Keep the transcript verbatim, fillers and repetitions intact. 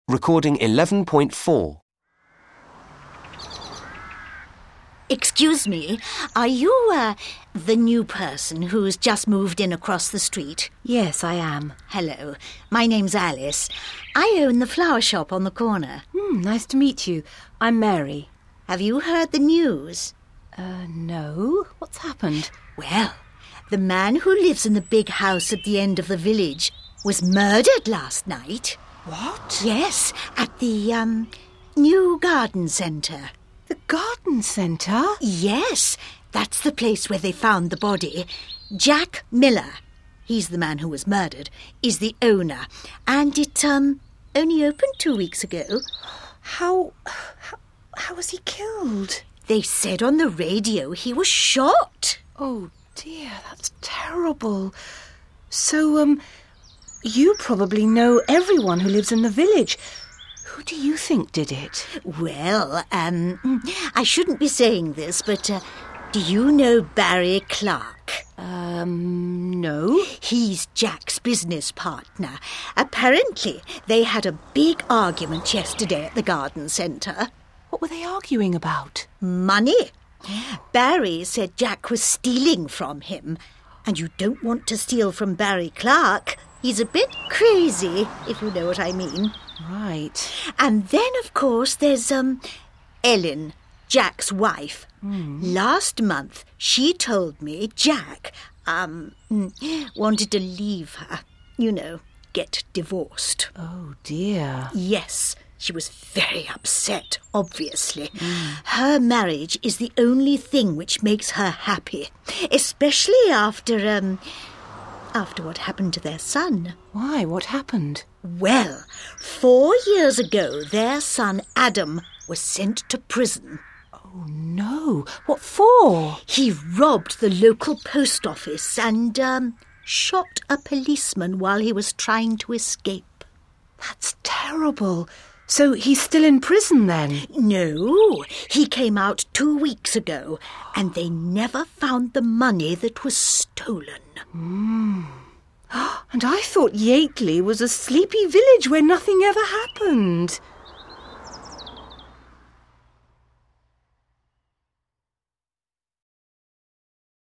Recording eleven point four. Excuse me, are you, uh, the new person who's just moved in across the street? Yes, I am. Hello, my name's Alice. I own the flower shop on the corner. Hmm, nice to meet you. I'm Mary. Have you heard the news? Uh, no. What's happened? Well, the man who lives in the big house at the end of the village was murdered last night. What? Yes, at the, um, new garden centre. The garden centre? Yes, that's the place where they found the body. Jack Miller, he's the man who was murdered, is the owner. And it, um, only opened two weeks ago. How, how, how was he killed? They said on the radio he was shot. Oh, dear, that's terrible. So, um, you probably know everyone who lives in the village. Who do you think did it? Well, um, I shouldn't be saying this, but uh, do you know Barry Clark? Um, no. He's Jack's business partner. Apparently, they had a big argument yesterday at the garden centre. What were they arguing about? Money. Barry said Jack was stealing from him. And you don't want to steal from Barry Clark. He's a bit crazy, if you know what I mean. Right. And then, of course, there's, um, Ellen, Jack's wife. Mm. Last month, she told me Jack, um, wanted to leave her. You know, get divorced. Oh, dear. Yes, she was very upset, obviously. Mm. Her marriage is the only thing which makes her happy, especially after, um... after what happened to their son. Why? What happened? Well, four years ago, their son Adam was sent to prison. Oh, no. What for? He robbed the local post office and, um, shot a policeman while he was trying to escape. That's terrible. So he's still in prison then? No, he came out two weeks ago, and they never found the money that was stolen. Mm. And I thought Yateley was a sleepy village where nothing ever happened.